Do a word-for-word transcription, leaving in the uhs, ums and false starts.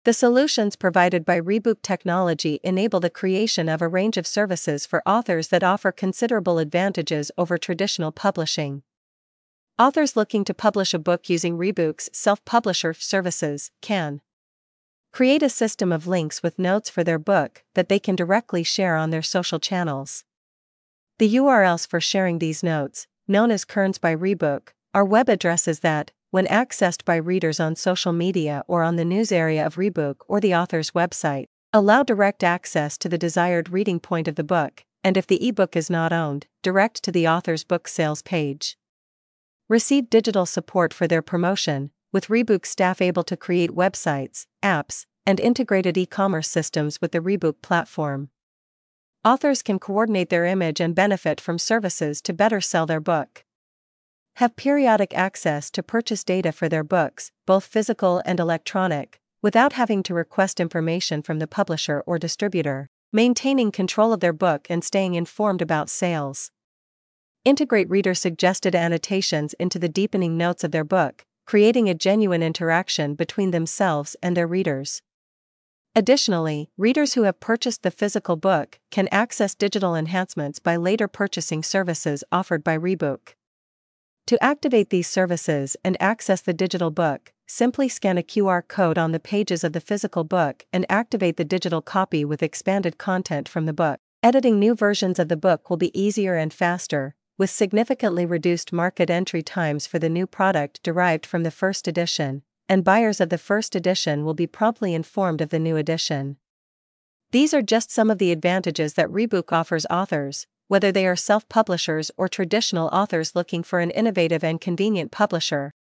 The solutions provided by Rebook Technology enable the creation of a range of services for authors that offer considerable advantages over traditional publishing. Authors looking to publish a book using Rebook's self-publisher services can create a system of links with notes for their book that they can directly share on their social channels. The U R Ls for sharing these notes, known as kerns by Rebook, are web addresses that, when accessed by readers on social media or on the news area of Rebook or the author's website, allow direct access to the desired reading point of the book, and if the ebook is not owned, direct to the author's book sales page. Receive digital support for their promotion, with Rebook staff able to create websites, apps, and integrated e-commerce systems with the Rebook platform. Authors can coordinate their image and benefit from services to better sell their book. Have periodic access to purchase data for their books, both physical and electronic, without having to request information from the publisher or distributor, maintaining control of their book and staying informed about sales. Integrate reader-suggested annotations into the deepening notes of their book, creating a genuine interaction between themselves and their readers. Additionally, readers who have purchased the physical book can access digital enhancements by later purchasing services offered by Rebook. To activate these services and access the digital book, simply scan a Q R code on the pages of the physical book and activate the digital copy with expanded content from the book. Editing new versions of the book will be easier and faster, with significantly reduced market entry times for the new product derived from the first edition, and buyers of the first edition will be promptly informed of the new edition. These are just some of the advantages that Rebook offers authors, whether they are self-publishers or traditional authors looking for an innovative and convenient publisher.